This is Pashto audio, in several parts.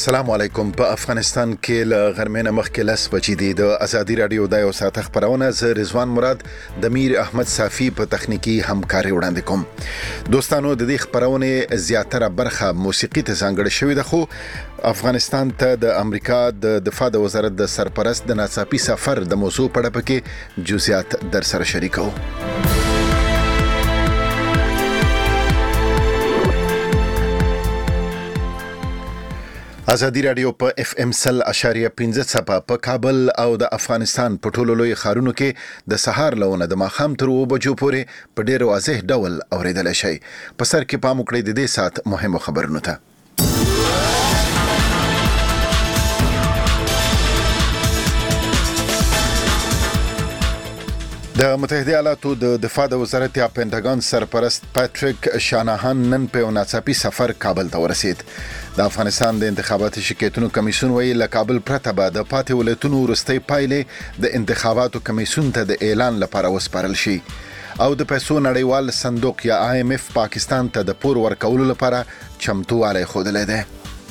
السلام علیکم. په افغانستان کې له غرمې مخکې لس بجې دي. د ازادي رادیو د یو ساعت خبرونه ز رضوان مراد د میر احمد صافی په تخنیکی همکاري وړاندې کوم. دوستانو د دې خبرونه زیاتره برخه موسیقي ته ځانګړې شوې ده، خو افغانستان ته د امریکا د دفاع د وزارت د سرپرست د ناڅاپي سفر د موضوع په اړه پکې جزئیات در سره شریکو. ازادي رادیو په اف ام سل اشاریه 15 په کابل او د افغانستان په ټولو لوی ښارونو کې د سهار لونه د ماخام تر 2 بجو پورې په ډیر واضح ډول اوریدل شي. په سر کې پام وکړئ د دې سات مهمه خبرونه ته. د متحده ایالاتو د دفاع د وزارت یا پینټاګون سرپرست پاتریک شاناهان نن په ناڅاپي سفر کابل ته ورسید. د افغانستان د انتخاباتي شکایتونو کمیسیون ویل له کابل پرته به د پاتې ولایتونو وروستۍ پایلې د انتخاباتو کمیسیون ته د اعلان لپاره وسپارل شي او د پیسو نړیوال صندوق یا IMF پاکستان ته د پور ورکولو لپاره چمتووالی ښودلی دی.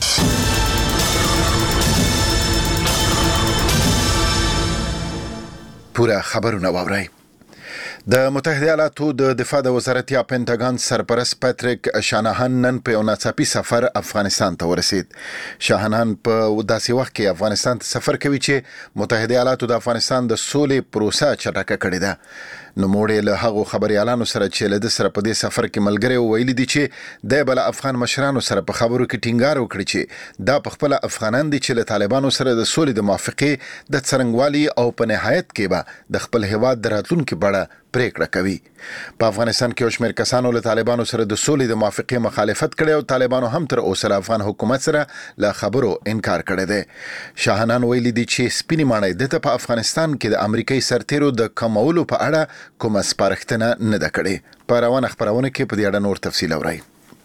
پورا خبرونه واورئ. د متحده ایالاتو د دفاع د وزارت یا پینټاګون سرپرست پاتریک شاناهان نن په ناڅاپي سفر افغانستان ته ورسید. شاناهان په داسې وخت کې افغانستان ته سفر کوي چې متحده ایالاتو د افغانستان د سولې پروسه چټکه کړې ده. نو موږ له هغو خبريالانو سره چې له د سره په دې سفر کې ملګری ویلي دي چې د بل افغان مشرانو سره په خبرو کې ټینګار وکړي چې دا په خپل افغانان دي چې له طالبانو سره د سولې د موافقې د څرنګوالي او په نهایت کې به د خپل هیواد د راتلونکو بړه پریکړه کوي. په افغانستان کې شمېر کسانو له طالبانو سره د سولې د موافقې مخالفت کړي او طالبانو هم تر اوسه افغان حکومت سره له خبرو انکار کړی دی. شاهنان ویلي دي چې سپینې ماڼۍ د په افغانستان کې د امریکایي سرتیرو د کمولو په اړه کومه سپارښتنه نه ده کړې. په روانه خبرونه کې په دې اړه نور تفصیل اورئ.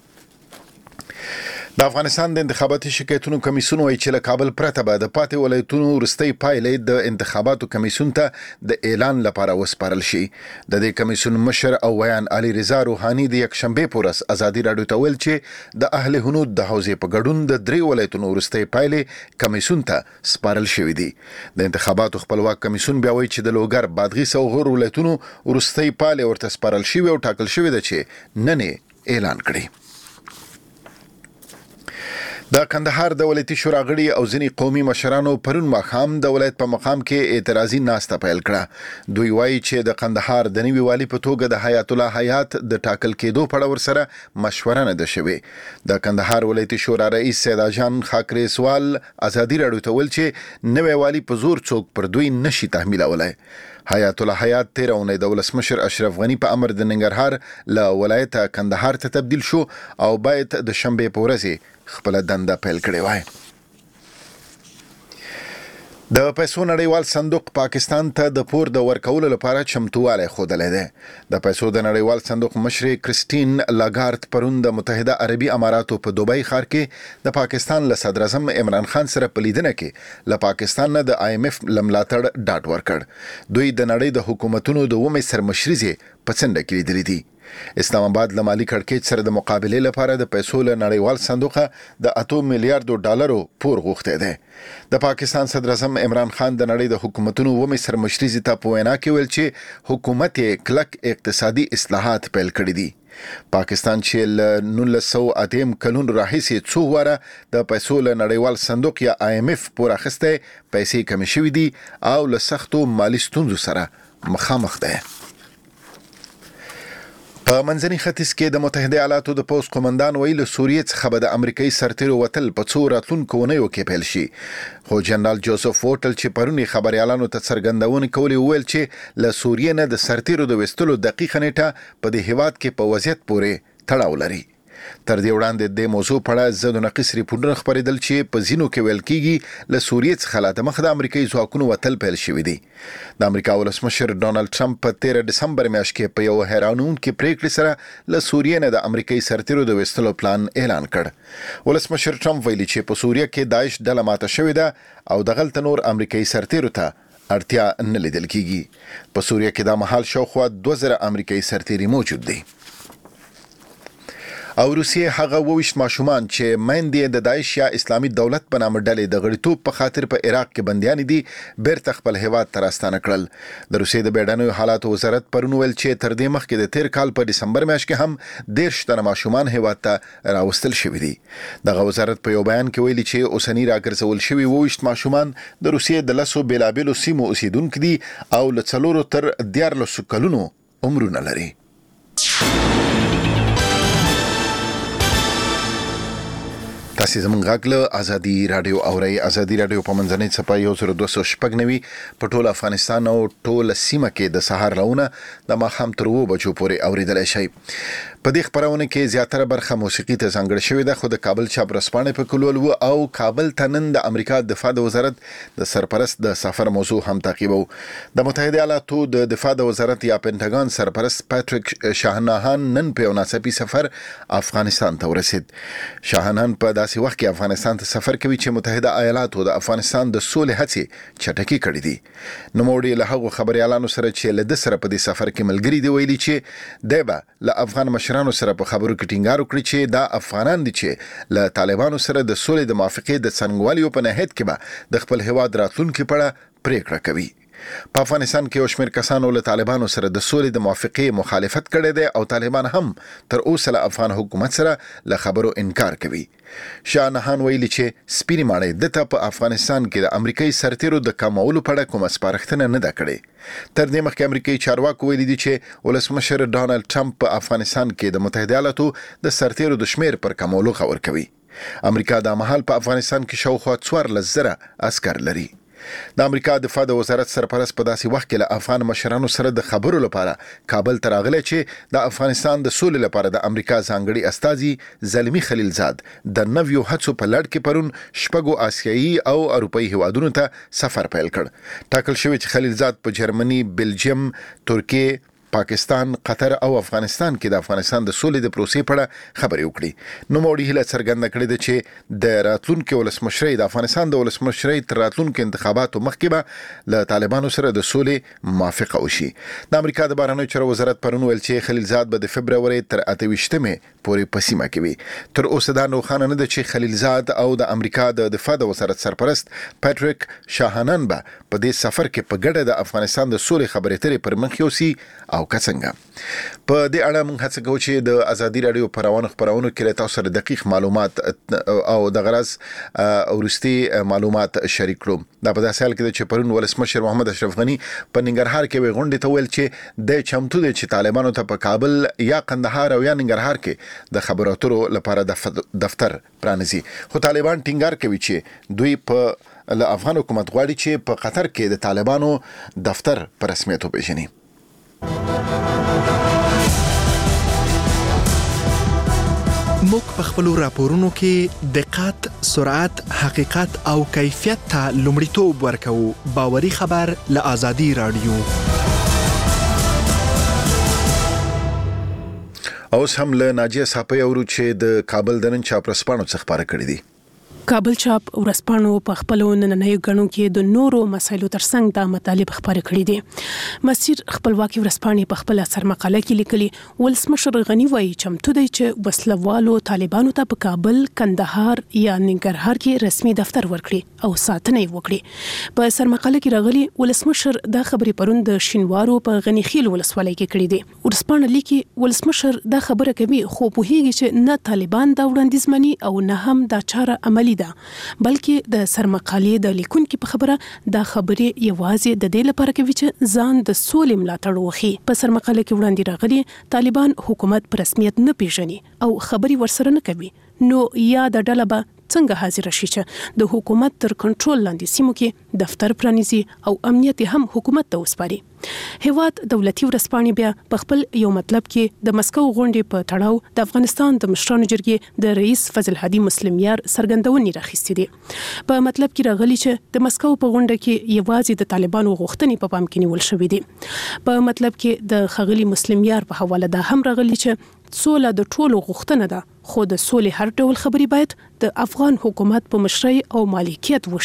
د افغانستان د انتخاباتي شکایتونو کمیسیون وايي چې له کابل پرته به د پاتې ولایتونو وروستۍ پایلې د انتخاباتو کمیسیون ته د اعلان لپاره وسپارل شي. د دې کمیسیون مشر او ویان علي رضا روحاني د یکشنبه په ورځ ازادي رادیو ته ویل چې د اهل هنود د حوزې په ګډون د 3 ولایتونو وروستۍ پایلې کمیسیون ته سپارل شوې دي. د انتخاباتو خپلواک کمیسیون بیا وایي چې د لوګر، بادغیس او غور ولایتونو وروستۍ پایلې ورته سپارل شوې او ټاکل شوې ده چې نن اعلان کړي. د کندهار د ولایتي شورا غړي او ځینې قومي مشرانو پرون ماښام د ولایت په مقام کې اعتراضي ناسته پیل کړه. دوی وایي چې د کندهار د نوي والي په توګه د حیات الله حیات د ټاکل کېدو په اړه ورسره مشوره نه ده شوې. د کندهار ولایتي شورا رئیس سیدا جان خاکری سوال ازادي رادیو ته ویل چې نوي والي په زور څوک پر دوی نشي تحمیلولای. حیات الله حیات 13 اونۍ د ولسمشر اشرف غنی په امر د ننګرهار له ولایت کندهار ته تبدیل شو او باید د شنبه په ورځ خپل دنده پیل کړې وای. د پیسو نړیوال صندوق پاکستان ته د پور د ورکولو لپاره چمتووالی ښودلی دی. د پیسو د نړیوال صندوق مشر کریسټین لاګارد پرون د متحده عربي اماراتو په دوبۍ ښار کې د پاکستان له صدر اعظم عمران خان سره په لیدنه کې له پاکستان نه د IMF ملاتړ ډاډ ورکړ. دوی د نړۍ د حکومتونو د ومې سرمشري په څنډه کې لیدلې دي. اسلام آباد له مالی کړکېچ سره د مقابلې لپاره د پیسو له نړیوال صندوق د 8 میلیارډ ډالرو پور غوښته دی. د پاکستان صدر اعظم عمران خان د نړۍ د حکومتونو ومې سرمشري ته په وینا کې ویل چې حکومت کلک اقتصادي اصلاحات پیل کړي دي. پاکستان چې له 1980 کلونو راهیسې څو واره د پیسو له نړیوال صندوق یا IMF پور اخیسته پیسې کمې شوې دي او له سختو مالی ستونزو سره مخامخ دی. په منځني ختیځ کې د متحده ایالاتو د پوځ قومندان ویل سوریې څخه به د امریکایي سرتیرو وتل په څو راتلونکو اونیو کې پیل شي. خو جنرال جوزف ووټل چې پرونی خبريالانو ته څرګندونه کوي ویل چې له سوریې نه د سرتیرو د وستلو دقیقه نیټه په دې هیواد کې په وضعیت پورې تړاو لري. تر دې وړاندې د موضوع په اړه زد نقص ریپورټونه خبرېدل چې په ځینو کې ویل کېږي له سوریې څخه لا دمخه د امریکایي ځواکونو وتل پیل شوي دي. د امریکا ولسمشر ډونالد ټرمپ په 13 دسمبر میاشت کې په یو حیرانوونکې پریکړې سره له سوریې نه د امریکایي سرتیرو د وستلو پلان اعلان کړ. ولسمشر ټرمپ ویلي چې په سوریه کې داعش ډله ماته شوې ده او دغلته نور امریکایي سرتیرو ته اړتیا نه لیدل کېږي. په سوریه کې د مهال شاوخوا 2000 امریکایي سرتیري موجود دي. او روسیې هغه 22 ماشومان چې مېندې د داعش یا اسلامي دولت په نامه ډلې د غړیتوب په خاطر په عراق کې بنديان دي بیرته خپل هیواد ته راستانه کړل. د روسیې د بیړنیو حالاتو وزارت پرون ویل چې تر دې مخکې د تیر کال په دسمبر میاشت کې هم 10 تنه ماشومان هیواد ته راوستل شوي دي. دغه وزارت په یو بیان کې ویلي چې اوسنی راګرځول شوي 22 ماشومان د روسیې د لسو بیلابیلو سیمو اوسیدونکو دي او له 4 تر 14 کلونو عمرونه لري. تاسو زموږ غږ له ازادي رادیو اوري. ازادي رادیو په منځنۍ صفحه 1290 په ټول افغانستان او ټول سیمه کې د سهار راونه د ماښام تر 2 بجو پورې اوریدلای شئ. په دې خبرونه کې زیاتره برخه موسیقي ته ځانګړې شوې ده، خو د کابل چاپ رسپانې په کولول او کابل ته نن د امریکا دفاع د وزارت د سرپرست د سفر موضوع هم تعقیبو. د متحده ایالاتو د دفاع د وزارت یا پینټاګون سرپرست پیټریک شاهنهان نن په یو ناڅاپي سفر افغانستان ته ورسید. شاهنهان په داسې وخت کې افغانستان ته سفر کوي چې متحده ایالاتو د افغانستان د سولې هڅې چټکې کړې دي. نوموړي له هغو خبريالانو سره چې له د سره په دې سفر کې ملګری دی ویلي چې دایبه له افغان مشرانو سره په خبرو کې ټینګار وکړي چې دا افغانان دي چې له طالبانو سره د سولې د موافقې د څنګهوالي په نهایت کې به د خپل هواد راتلونکو په اړه پریکړه کوي. په افغانستان کې اوشمیر کسانو له طالبانو سره د سولې د موافقې مخالفت کړی دی او طالبان هم تر اوسه له افغان حکومت سره له خبرو انکار کوي. شاهنهان ویلي چې سپینې ماڼۍ دته په افغانستان کې د امریکایي سرتیرو د کمولو په اړه کومه سپارښتنه نه ده کړې. تر دې مخکې امریکایي چارواکو ویلي دي چې ولسمشر ډانلډ ټرمپ په افغانستان کې د متحده ایالاتو د سرتیرو د شمیر پر کمولو خبر کوي. امریکا د مهال په افغانستان کې شاوخوا 14,000 عسكر لري. د امریکا دفاع د وزارت سرپرست په داسې وخت کې له افغان مشرانو سره د خبرو لپاره کابل ته راغلی چې د افغانستان د سولې لپاره د امریکا ځانګړي استازي زلمی خلیلزاد د نویو هڅو په لړ کې پرون شپږو آسیایي او اروپایي هیوادونو ته سفر پیل کړ. ټاکل شوی چې خلیلزاد په جرمني، بلجیم، ترکیه، پاکستان، قطر او افغانستان کې د افغانستان د سولې د پروسې په اړه خبرې وکړي. نو موړي هله څرګنده کړې ده چې د راتلونکو ولسمشرۍ د افغانستان د ولسمشرۍ تر راتلونکو انتخاباتو مخکې به له طالبانو سره د سولې موافقه وشي. د امریکا د بهرنیو چارو وزارت پرون ویل چې خلیلزاد به د فبراير تر 28مې پورې په سیمه کې وي. تر اوسه دا روښانه نه ده چې خلیلزاد او د امریکا د دفاع د وزارت سرپرست پیټریک شاهنهان به په دې سفر کې په ګډه د افغانستان د سولې خبرې اترې پر مخ یوسي او څنګه. په دې اړه موږ هڅه کوو چې د ازادي رادیو خبرونو کې له تاسو سره دقیق معلومات او د غرض ورستي معلومات شریک کړو. دا په داسې حال کې چې پرون ولسمشر محمد اشرف غنی په ننګرهار کې غونډه ته ویل چې د چمتو دي چې طالبانو ته په کابل یا قندهار او یا ننګرهار کې د خبرو اترو لپاره دفتر پرانیزي. خو طالبان ټینګار کوي چې دوی په له افغان حکومت غواړي چې په قطر کې د طالبانو دفتر په رسمیت وپیژني. موږ په خپل راپورونو کې دقت، سرعت، حقیقت او کیفیت ته لومړیتوب ورکوو. باوري خبر له ازادي رادیو. اوس هم له ناجیه صاحب اورو چې د کابل د نن چاپ رسپانو څخه خبره کړې دي. کابل چاپ ورسپانو په خپل نننۍ غنو کې د نورو مسایلو ترڅنګ د مطالب خبرې کړې دي. مسیر خپلواکي ورسپانې په خپل اثر مقاله کې لیکلي ولسمشر غنی وایي چمتو دی چې وسلوالو طالبانو ته په کابل، کندهار یا ننګرهار کې رسمي دفتر ورکړي او ساتنه وکړي. په اثر مقاله کې راغلي ولسمشر دا خبرې پرون د شینوارو په غنی خیل ولسوالۍ کې کړې دي. ورسپانه لیکي ولسمشر دا خبره کوي خو په هیڅ چې نه طالبان دا وړاندیز مني او نه هم دا چاره عملی ده، بلکې د سرمقالې د لیکونکو په خبره دا خبرې یوازې د دې لپاره کوي چې ځان د سولې ملاتړ وکړي. په سرمقاله کې وړاندې راغلي طالبان حکومت په رسمیت نه پیژني او خبري ورسره نه کوي. نو یا د ډله به څنګه حاضر شي چې د حکومت تر کنټرول لاندې سیمو کې دفتر پرانیزي او امنیت هم حکومت ته وسپاري. هیواد دولتي ورسپانې بیا په خپل یو مطلب کې د مسکو غونډې په تړاو د افغانستان د مشرانو جرګې د رئیس فضل هادي مسلم یار څرګندونې راخستې دي. په مطلب کې راغلي چې د مسکو په غونډه کې یوازې د طالبانو غوښتنې په پام کې نیول شوې دي. په مطلب کې د خغلی مسلم یار په حواله دا هم راغلي چې سوله د ټولو غوښتنه ده، خو د سولې هر ډول خبري باید د افغان حکومت په مشرۍ او مالکیت وشي.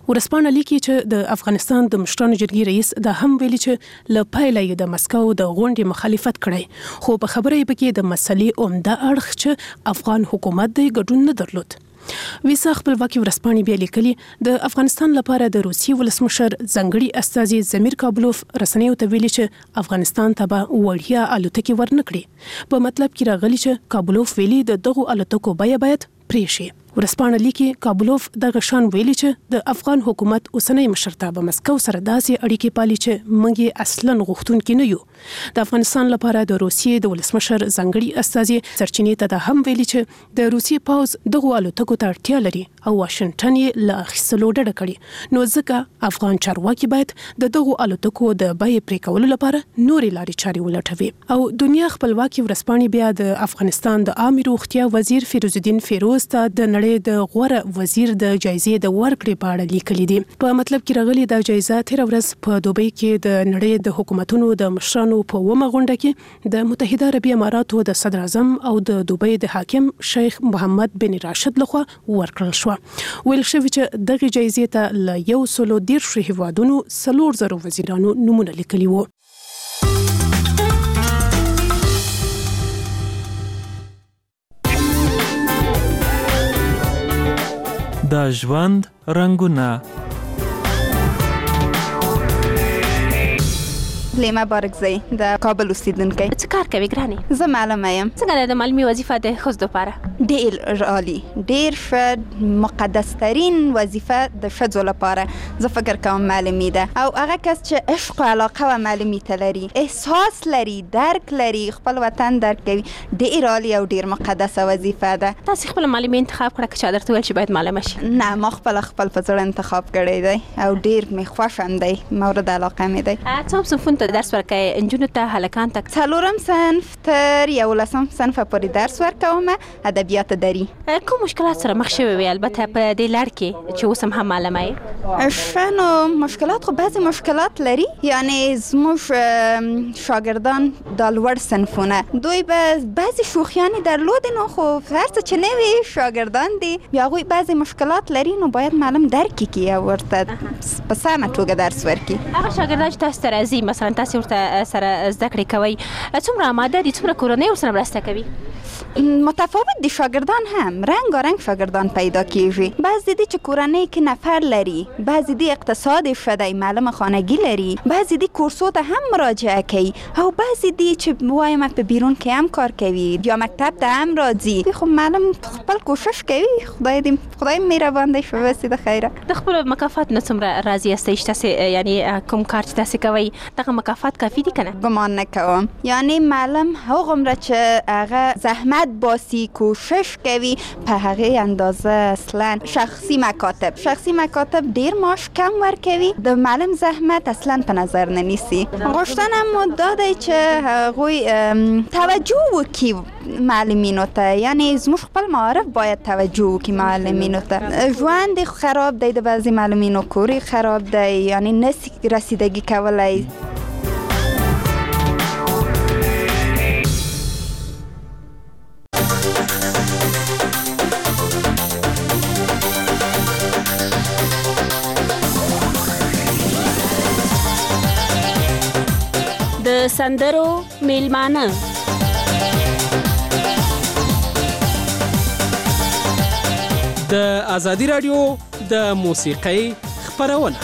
ورسپانه لیکي چې د افغانستان د مشرانو جرګې رئیس د هم ویلي چې ل پایله د مسکو د غونډې مخالفت کړي، خو په خبره یې پکې د مسلې عمده اړخ چې افغان حکومت د ګډون نه درلود. ویسا خپلواکي ورسپانې بیا لیکلي د افغانستان لپاره د روسي ولسمشر ځانګړي استازي زمیر کابلوف رسنیو ته ویلي چې افغانستان ته به وړیا الوتکې ورنکړي. په مطلب کې راغلي چې کابلوف ویلي د دغو الوتکو بیه باید پرې شي. ورسپانه لیکي کابلوف دغه شان ویلي چې د افغان حکومت اوسنۍ مشرتابه مسکو سره داسې اړیکې پالي چې موږ اصلاً غوښتونکي نه یو. د افغانستان لپاره د روسیې د ولسمشر ځانګړي استازي سرچینې ته د هم ویلي چې د روسیې پوز دغه الوتکو ته اړتیا لري او واشنگټن یې له اخیستلو ډډه کړي، نو ځکه افغان چارواکي باید د دغه الوتکو د بیې پرې کولو لپاره نورې لارې چارې ولټوي. او دنیا خپلواکي ورسپانې بیا د افغانستان د عامه روغتیا وزیر فیروز الدین فیروز ته د نړۍ د غوره وزیر د جایزې د ورکړې په اړه لیکلي دي. په مطلب کې راغلي د جایزه تیر ورځ په دوبۍ کې د نړۍ د حکومتونو د مشرانو په ومه غونډه کې د متحده عربي اماراتو د صدر اعظم او د دوبۍ د حاکم شیخ محمد بن راشد لخوا ورکړل شو. ویل شوی چې دغه جایزې ته ل 110 هیوادونو 300 وزیرانو نمونه لیکلي وو. د ژوند رنگونه. لیما بارکزی د کابل اوسیدونکې. څه کار کوي ګرانې؟ زه معلمه یم. څنګه د معلمي وظیفه د ښځو لپاره؟ ډېر عالی، ډېر ښه، مقدس ترین وظیفه د ښځو لپاره زه فکر کوم معلمي ده. او هغه کس چې عشق او علاقه و معلمي ته لري، احساس لري، درک لري، خپل وطن درک کوي، ډېر عالی او ډېر مقدسه وظیفه ده. تاسو خپل معلمي انتخاب کړه که چا درته ویل چې باید معلمه شي؟ نه، ما خپل په زړه انتخاب کړی دی او ډېر مې خوښ هم دی، مورد علاقه مې دی. څوم صنفونو ته درس ورکوي؟ انجونو ته، هلکان ته؟ 4 صنف تر 11 صنف پورې درس ورکوم، ادبیات دري. کوم مشکلات سره مخ شوي وي البته په دې لړ کې چې اوس هم معلمه یې؟ نو مشکلات خو بعضې مشکلات لري، یعنی زموږ شاګردان د لوړ صنفونه دوی به بعضې شوخیانې درلودې، نو خو هر څه چې نوي شاګردان دي بیا هغوی بعضې مشکلات لري، نو باید معلم درک کړي او ورته په سمه توګه درس ورکړي. هغه شاګردان چې تاسو ته راځي، مثلا تاسو ورته سره زده کړې کوئ، څومره آماده دي، څومره کورنۍ ورسره مرسته کوي؟ متفاوت دي شاگردان هم، رنگارنگ شاگردان پیدا کیږي. بعضی دی چې کورنۍ کې نفر لري، بعضی دی اقتصاد شده معلم خانگی لري، بعضی دی کورسو ته هم مراجعه کوي، او بعضی دی چې وایم په بیرون کې هم کار کوي یا مکتب ته هم راځي. خو معلم خپل کوشش کوي، خدای مهربان دی، شوسي د خیره. د خپل مکافات نه څومره راضي یاستئ؟ تاسو یعنی کوم کار چې تاسو کوي دغه مکافات کافي دي کنه؟ ګمان نه کوم، یعنی معلم هغومره چې هغه زحمت باسی، کوشش کوي، په هغه اندازه اصلا شخصی مکاتب ډیر معاش کم ورکوي، د معلم زحمت اصلا په نظر نه نیسي. غوښتنه مو دا دی چې هغوی توجه وکړي معلمینو ته، یعنی زموږ خپل معارف باید توجه وکړي معلمینو ته. ژوند خراب دی، د بعضې معلمینو کور خراب دی، یعنی نسی رسیدگی کولای. د سندرو میلمانه. د ازادي رادیو د موسیقۍ خپرونه.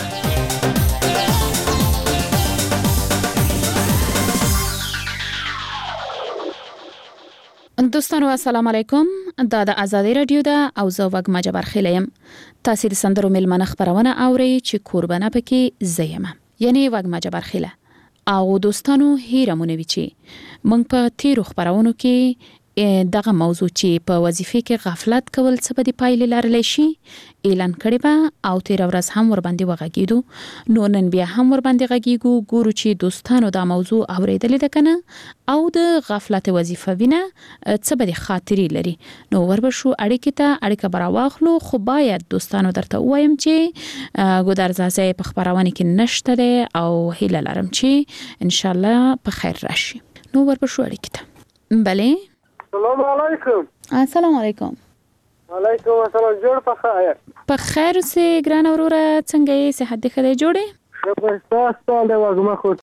دوستانو السلام علیکم، دا د ازادي رادیو ده او زه وګما جبر خیلیم. تاسو د سندرو میلمانه خپرونه اورئ چې قربانه پکې زیم، یعنی وګما جبر خیله. او دوستانو هیره مونږ چې مونږ په تیرو خبرونو کې دغه موضوع چې په وظیفه کې غفلت کول څه به د پایلې لرلی شي اعلان کړی به، او تیر ورځ هم ور باندې وغږیدو. نو نن بیا هم ور باندې غږیږو، ګورو چې دوستانو دا موضوع اوریدلې ده کنه، او د غفلت وظیفه وینه څه به د خاطرې لري. نو وربشو اړیکه برا واخلو. خو باید دوستانو درته وایم چې ګودرزازه په خبرونه کې نشته ده او هیله لرم چې ان شاء الله په خیر راشي. نو وربشو اړیکه. بله، السلام علیکم. السلام علیکم. وعلیکم السلام. جوړ په خیر. په خیر سه ګران اوروره څنګه یې صحت دې ښه دی جوړې؟ شکر تاسو ته د وګما خو